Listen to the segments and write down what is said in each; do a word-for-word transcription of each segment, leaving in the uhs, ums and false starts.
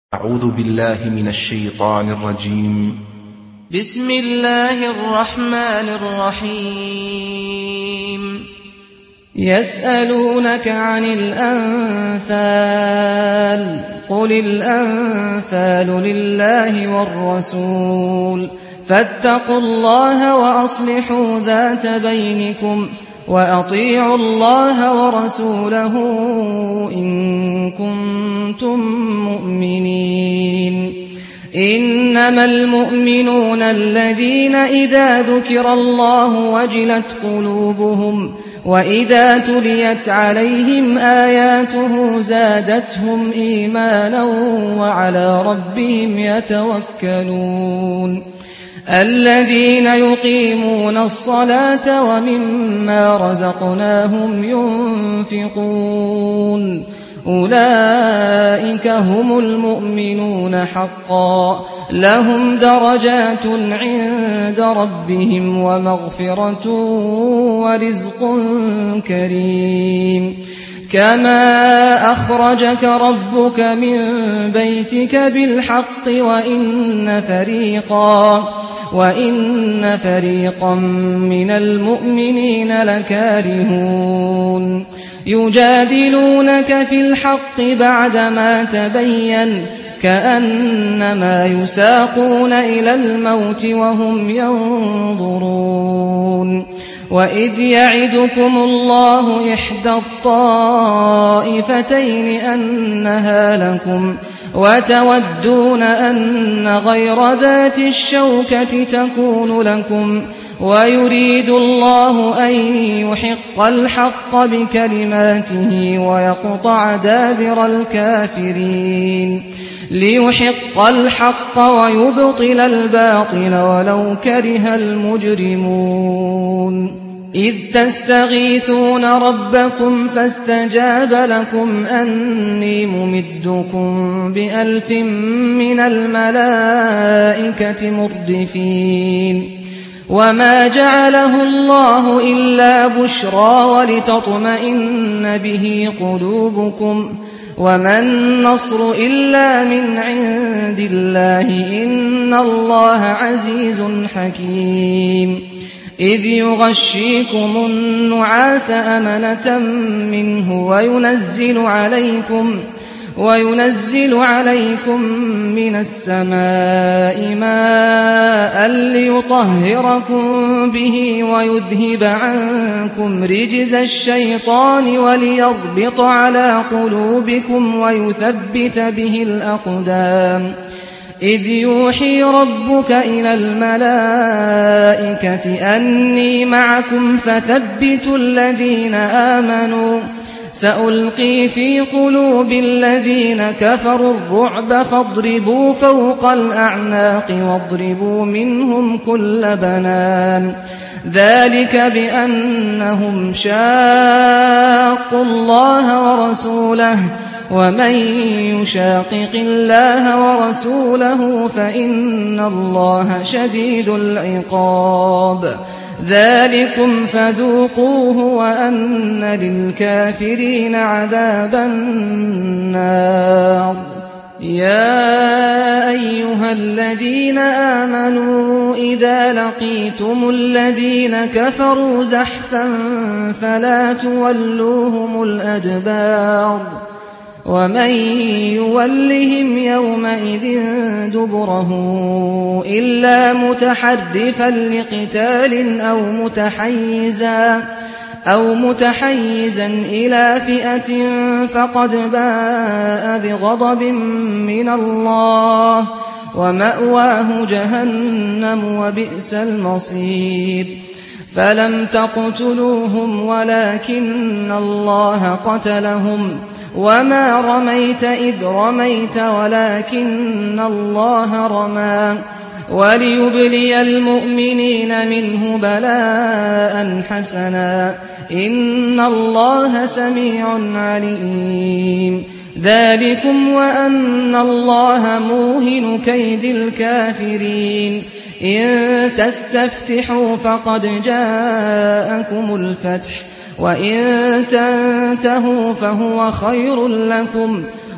أعوذ بالله من الشيطان الرجيم. بسم الله الرحمن الرحيم. يسألونك عن الأنفال قل الأنفال لله والرسول فاتقوا الله وأصلحوا ذات بينكم وأطيعوا الله ورسوله إن كنتم مؤمنين. إنما المؤمنون الذين إذا ذكر الله وجلت قلوبهم وإذا تليت عليهم آياته زادتهم إيمانا وعلى ربهم يتوكلون. الذين يقيمون الصلاة ومما رزقناهم ينفقون أولئك هم المؤمنون حقا لهم درجات عند ربهم ومغفرة ورزق كريم. كما أخرجك ربك من بيتك بالحق وإن فريقا وإن فريقا من المؤمنين لكارهون يجادلونك في الحق بعدما تبين كأنما يساقون إلى الموت وهم ينظرون. وإذ يعدكم الله إحدى الطائفتين أنها لكم وتودون أن غير ذات الشوكة تكون لكم ويريد الله أن يحق الحق بكلماته ويقطع دابر الكافرين ليحق الحق ويبطل الباطل ولو كره المجرمون. إذ تستغيثون ربكم فاستجاب لكم أني ممدكم بألف من الملائكة مردفين. وما جعله الله إلا بشرى ولتطمئن به قلوبكم وما النصر إلا من عند الله إن الله عزيز حكيم. إذ يغشيكم النعاس أمنة منه وينزل عليكم وينزل عليكم من السماء ماء ليطهركم به ويذهب عنكم رجز الشيطان وليربط على قلوبكم ويثبت به الأقدام. إذ يوحي ربك إلى الملائكة أني معكم فثبتوا الذين آمنوا سألقي في قلوب الذين كفروا الرعب فاضربوا فوق الأعناق واضربوا منهم كل بنان. ذلك بأنهم شاقوا الله ورسوله ومن يشاقق الله ورسوله فإن الله شديد العقاب. ذلكم فذوقوه وأن للكافرين عذاب النار. يا أيها الذين آمنوا إذا لقيتم الذين كفروا زحفا فلا تولوهم الأدبار ومن يولهم يومئذ دبره إلا متحرفا لقتال أو متحيزا أو متحيزا إلى فئة فقد باء بغضب من الله ومأواه جهنم وبئس المصير. فلم تقتلوهم ولكن الله قتلهم وما رميت إذ رميت ولكن الله رمى وليبلي المؤمنين منه بلاء حسنا إن الله سميع عليم. ذلكم وأن الله موهن كيد الكافرين. إن تستفتحوا فقد جاءكم الفتح وإن تنتهوا فهو خير لكم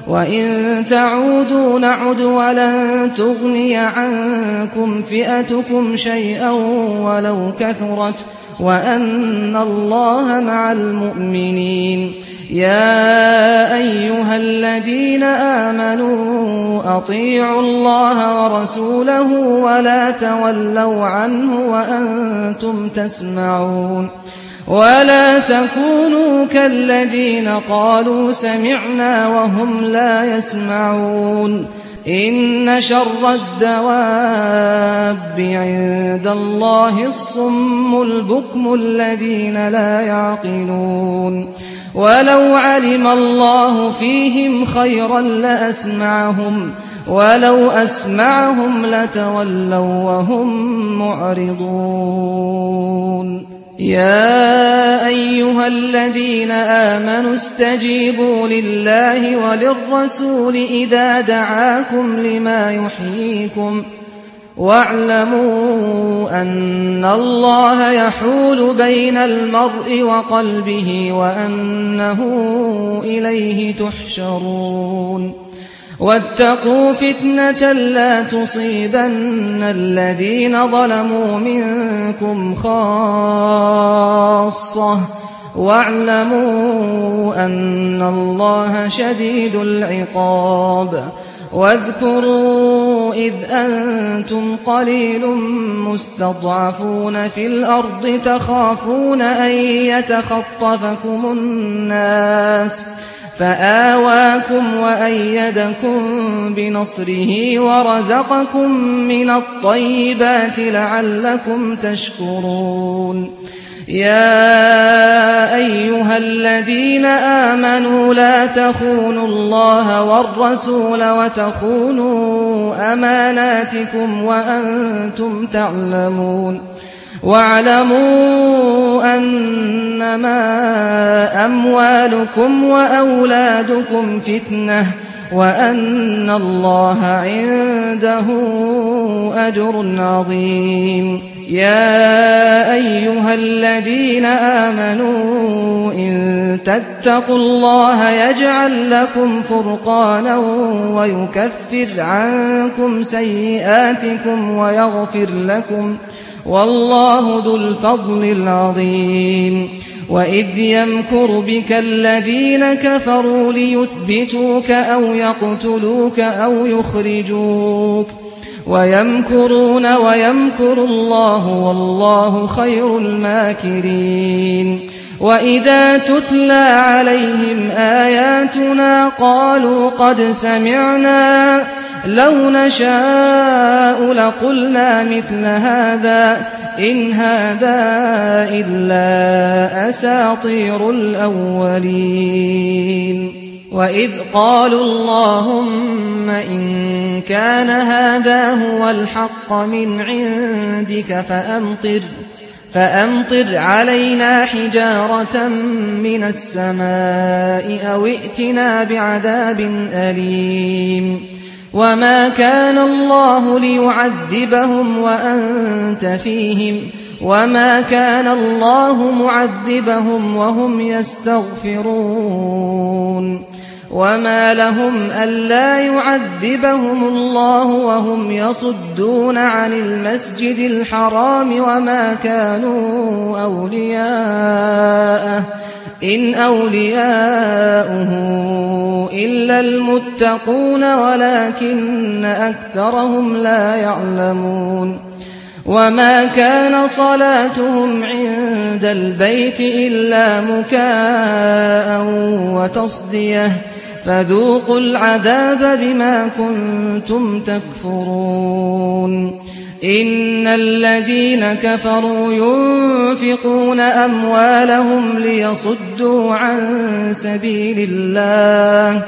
وإن تعودوا نعد ولن تغني عنكم فئتكم شيئا ولو كثرت وأن الله مع المؤمنين. يا أيها الذين آمنوا أطيعوا الله ورسوله ولا تولوا عنه وأنتم تسمعون ولا تكونوا كالذين قالوا سمعنا وهم لا يسمعون. إن شر الدواب عند الله الصم البكم الذين لا يعقلون. ولو علم الله فيهم خيرا لأسمعهم ولو أسمعهم لتولوا وهم معرضون. يا أيها الذين آمنوا استجيبوا لله وللرسول إذا دعاكم لما يحييكم واعلموا أن الله يحول بين المرء وقلبه وأنه إليه تحشرون. واتقوا فتنة لا تصيبن الذين ظلموا منكم خاصة واعلموا أن الله شديد العقاب. واذكروا إذ أنتم قليل مستضعفون في الأرض تخافون أن يتخطفكم الناس فآواكم وأيدكم بنصره ورزقكم من الطيبات لعلكم تشكرون. يا أيها الذين آمنوا لا تخونوا الله والرسول وتخونوا أماناتكم وأنتم تعلمون. واعلموا أنما أموالكم وأولادكم فتنة وأن الله عنده أجر عظيم. يا أيها الذين آمنوا إن تتقوا الله يجعل لكم فرقانا ويكفر عنكم سيئاتكم ويغفر لكم والله ذو الفضل العظيم. وإذ يمكر بك الذين كفروا ليثبتوك أو يقتلوك أو يخرجوك ويمكرون ويمكر الله والله خير الماكرين. وإذا تتلى عليهم آياتنا قالوا قد سمعنا لو نشاء لقلنا مثل هذا إن هذا إلا أساطير الأولين. وإذ قالوا اللهم إن كان هذا هو الحق من عندك فأمطر فأمطر علينا حجارة من السماء أو ائتنا بعذاب أليم. وما كان الله ليعذبهم وأنت فيهم وما كان الله معذبهم وهم يستغفرون. وما لهم ألا يعذبهم الله وهم يصدون عن المسجد الحرام وما كانوا أولياءه إن أولياؤه إلا المتقون ولكن أكثرهم لا يعلمون. وما كان صلاتهم عند البيت إلا مكاء وتصدية فذوقوا العذاب بما كنتم تكفرون. إن الذين كفروا ينفقون أموالهم ليصدوا عن سبيل الله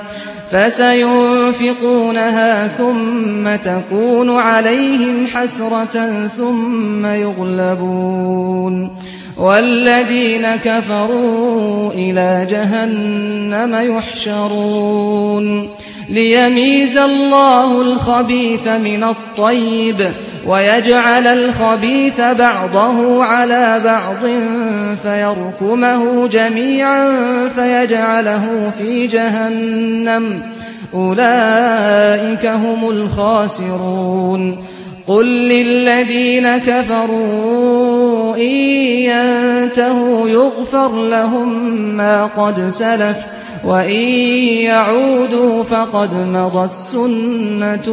فسينفقونها ثم تكون عليهم حسرة ثم يغلبون والذين كفروا إلى جهنم يحشرون. ليميز الله الخبيث من الطيب ويجعل الخبيث بعضه على بعض فيركمه جميعا فيجعله في جهنم أولئك هم الخاسرون قل للذين كفروا إن ينتهوا يغفر لهم ما قد سلف وإن يعودوا فقد مضت سنة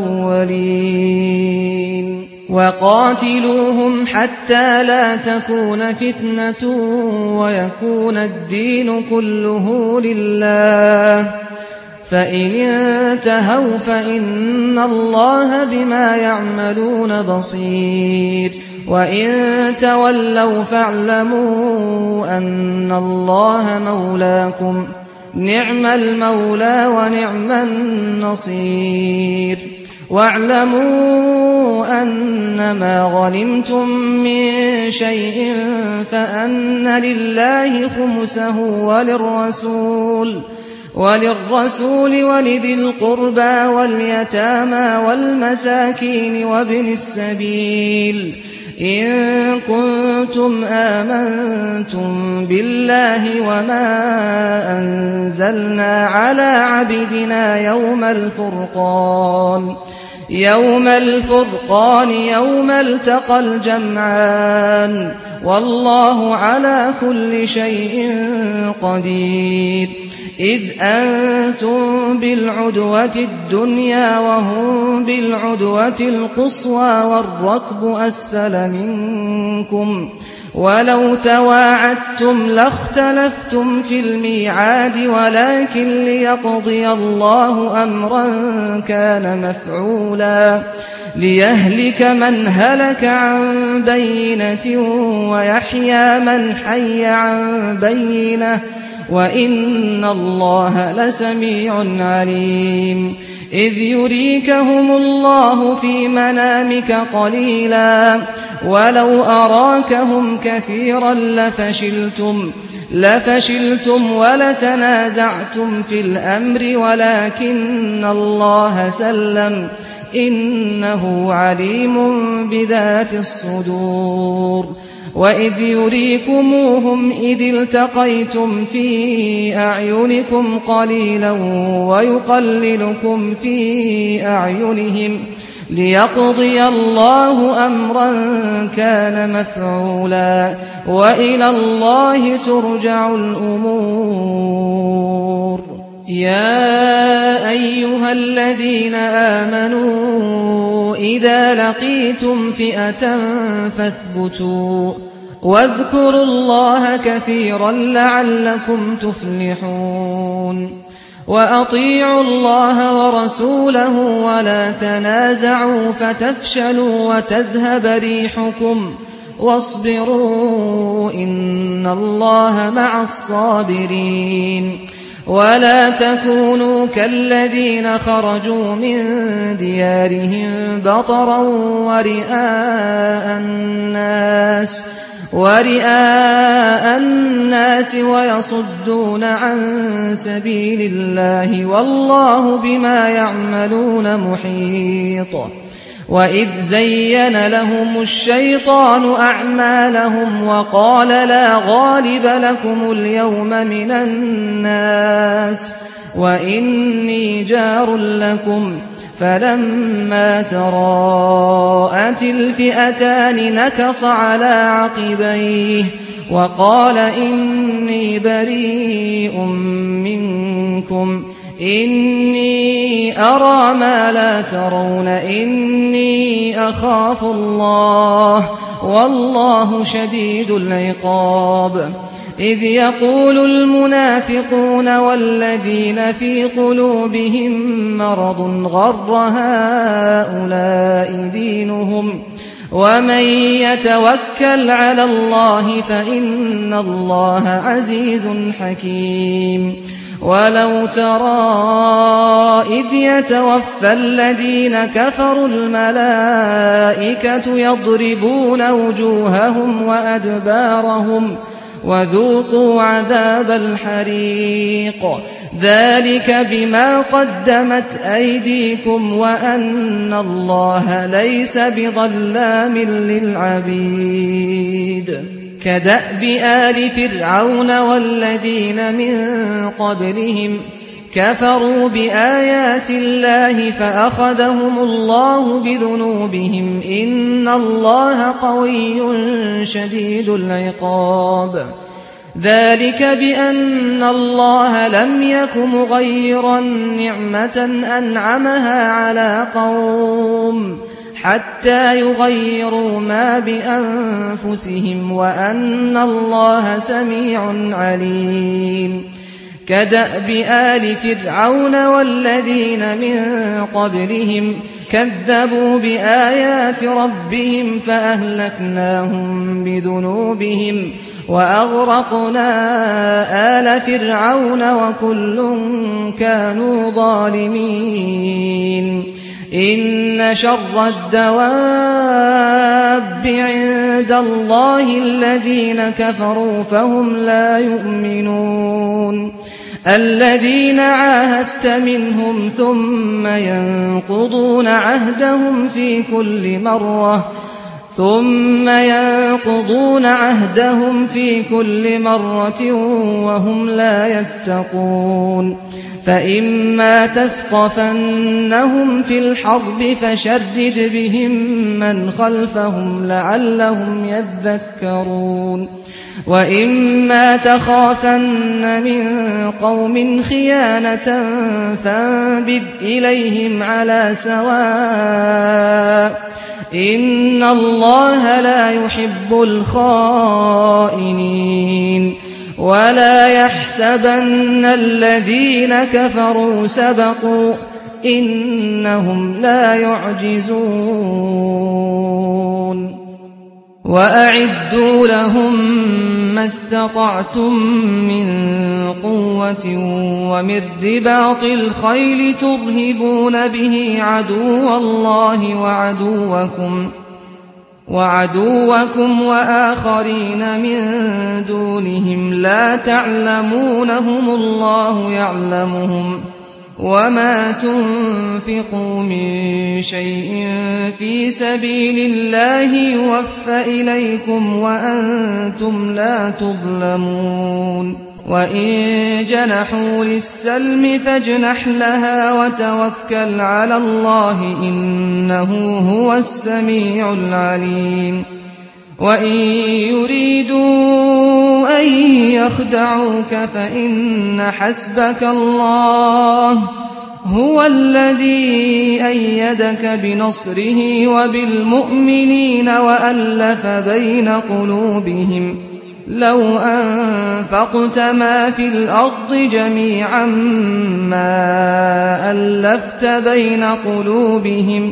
الأولين وقاتلوهم حتى لا تكون فتنة ويكون الدين كله لله فإن انتهوا فإن الله بما يعملون بصير وإن تولوا فاعلموا أن الله مولاكم نعم المولى ونعم النصير واعلموا أنما غنمتم من شيء فأن لله خمسه وللرسول وللرسول ولذي القربى واليتامى والمساكين وابن السبيل إن كنتم آمنتم بالله وما أنزلنا على عبدنا يوم الفرقان يوم الفرقان يوم التقى الجمعان والله على كل شيء قدير إذ أنتم بالعدوة الدنيا وهم بالعدوة القصوى والركب أسفل منكم ولو تواعدتم لاختلفتم في الميعاد ولكن ليقضي الله أمرا كان مفعولا ليهلك من هلك عن بينة ويحيى من حي عن بينة وإن الله لسميع عليم إذ يريكهم الله في منامك قليلا ولو أراكهم كثيرا لفشلتم لفشلتم ولتنازعتم في الأمر ولكن الله سلم إنه عليم بذات الصدور وإذ يريكموهم إذ التقيتم في أعينكم قليلا ويقللكم في أعينهم ليقضي الله أمرا كان مفعولا وإلى الله ترجع الأمور يا أيها الذين آمنوا إذا لقيتم فئة فاثبتوا واذكروا الله كثيرا لعلكم تفلحون وأطيعوا الله ورسوله ولا تنازعوا فتفشلوا وتذهب ريحكم واصبروا إن الله مع الصابرين ولا تكونوا كالذين خرجوا من ديارهم بطرا ورئاء الناس ورئاء الناس ويصدون عن سبيل الله والله بما يعملون محيط وإذ زين لهم الشيطان أعمالهم وقال لا غالب لكم اليوم من الناس وإني جار لكم فلما تراءت الفئتان نكص على عقبيه وقال إني بريء منكم إني أرى ما لا ترون إني أخاف الله والله شديد العقاب إذ يقول المنافقون والذين في قلوبهم مرض غر هؤلاء دينهم ومن يتوكل على الله فإن الله عزيز حكيم ولو ترى إذ يتوفى الذين كفروا الملائكة يضربون وجوههم وأدبارهم وذوقوا عذاب الحريق ذلك بما قدمت أيديكم وأن الله ليس بظلام للعبيد كدأب آل فرعون والذين من قبلهم كفروا بآيات الله فأخذهم الله بذنوبهم إن الله قوي شديد العقاب ذلك بأن الله لم يك مغيرا نعمة أنعمها على قوم حتى يغيروا ما بأنفسهم وأن الله سميع عليم كدأب آل فرعون والذين من قبلهم كذبوا بآيات ربهم فأهلكناهم بذنوبهم وأغرقنا آل فرعون وكل كانوا ظالمين إن شر الدواب عند الله الذين كفروا فهم لا يؤمنون الذين عاهدت منهم ثم ينقضون عهدهم في كل مرة ثم ينقضون عهدهم في كل مرة وهم لا يتقون فإما تثقفنهم في الحرب فشرد بهم من خلفهم لعلهم يذكرون وإما تخافن من قوم خيانة فانبذ إليهم على سواء إن الله لا يحب الخائنين ولا يحسبن الذين كفروا سبقوا إنهم لا يعجزون وأعدوا لهم ما استطعتم من قوة ومن رباط الخيل ترهبون به عدو الله وعدوكم وعدوكم وآخرين من دونهم لا تعلمونهم الله يعلمهم وما تنفقوا من شيء في سبيل الله يوفى إليكم وأنتم لا تظلمون وإن جنحوا للسلم فاجنح لها وتوكل على الله إنه هو السميع العليم وإن يريدوا أن يخدعوك فإن حسبك الله هو الذي أيدك بنصره وبالمؤمنين وألف بين قلوبهم لو أنفقت ما في الأرض جميعا ما ألفت بين قلوبهم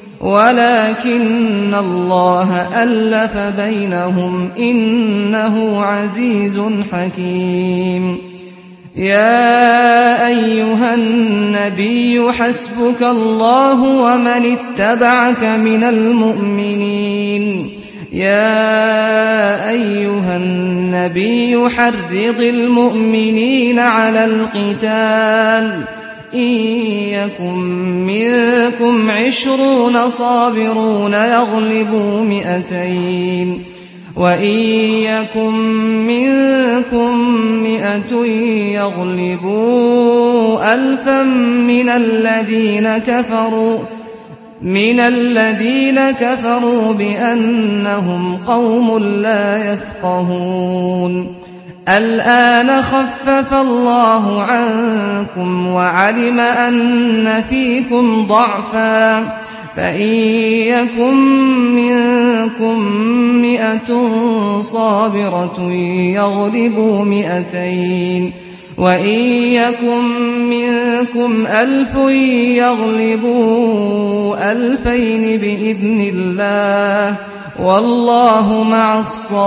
ولكن الله ألف بينهم إنه عزيز حكيم يا أيها النبي حسبك الله ومن اتبعك من المؤمنين يا أيها النبي حرض المؤمنين على القتال إن يكن منكم عشرون صابرون يغلبوا مئتين وإن يكن منكم مئة يغلبوا ألفا من الذين كفروا من الذين كفروا بأنهم قوم لا يفقهون الآن خفف الله عنكم وعلم أن فيكم ضعفا فإن يكن منكم مئة صابرة يغلبوا مئتين وإن يكن منكم ألف يغلبوا ألفين بإذن الله والله مع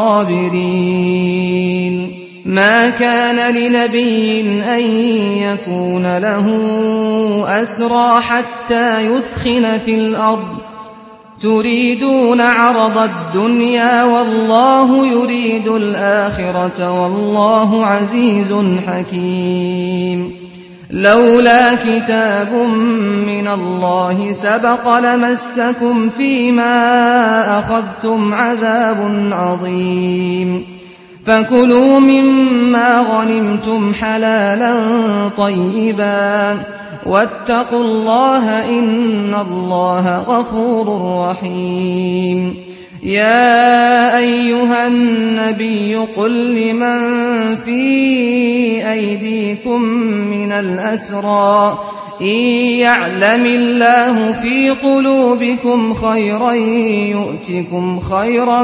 الصابرين ما كان لنبي أن يكون له أسرى حتى يثخن في الأرض تريدون عرض الدنيا والله يريد الآخرة والله عزيز حكيم لولا كتاب من الله سبق لمسكم فيما أخذتم عذاب عظيم فكلوا مما غنمتم حلالا طيبا واتقوا الله إن الله غفور رحيم. يا أيها النبي قل لمن في أيديكم من الأسرى إن يعلم الله في قلوبكم خيرا يؤتكم خيرا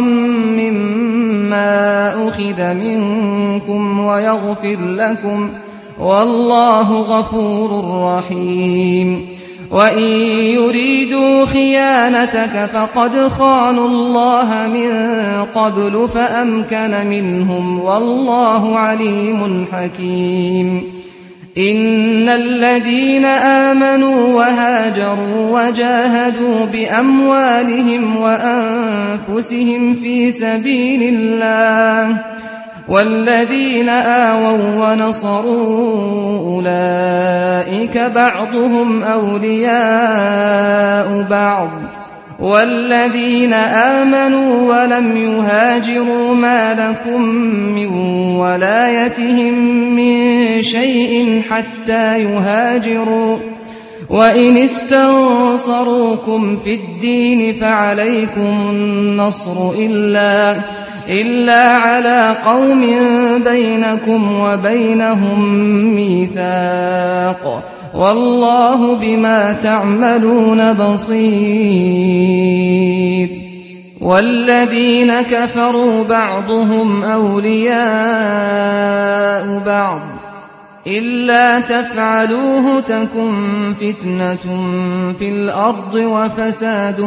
مما أخذ منكم ويغفر لكم والله غفور رحيم. وإن يريدوا خيانتك فقد خانوا الله من قبل فأمكن منهم والله عليم حكيم. إن الذين آمنوا وهاجروا وجاهدوا بأموالهم وأنفسهم في سبيل الله والذين آووا ونصروا أولئك بعضهم أولياء بعض والذين آمنوا ولم يهاجروا ما لكم من ولايتهم من شيء حتى يهاجروا وإن استنصروكم في الدين فعليكم النصر إلا إلا على قوم بينكم وبينهم ميثاق والله بما تعملون بصير. والذين كفروا بعضهم أولياء بعض إلا تفعلوه تكن فتنة في الأرض وفساد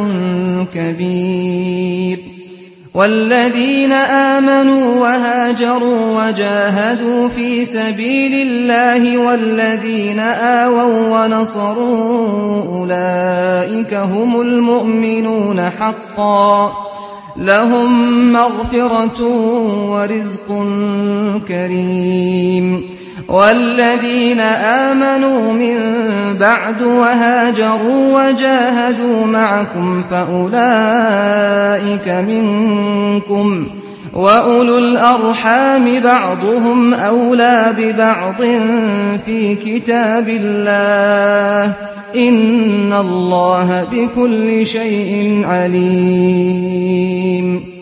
كبير. والذين آمنوا وهاجروا وجاهدوا في سبيل الله والذين آووا ونصروا أولئك هم المؤمنون حقا لهم مغفرة ورزق كريم. والذين آمنوا من بعد وهاجروا وجاهدوا معكم فأولئك منكم وأولو الأرحام بعضهم أولى ببعض في كتاب الله إن الله بكل شيء عليم.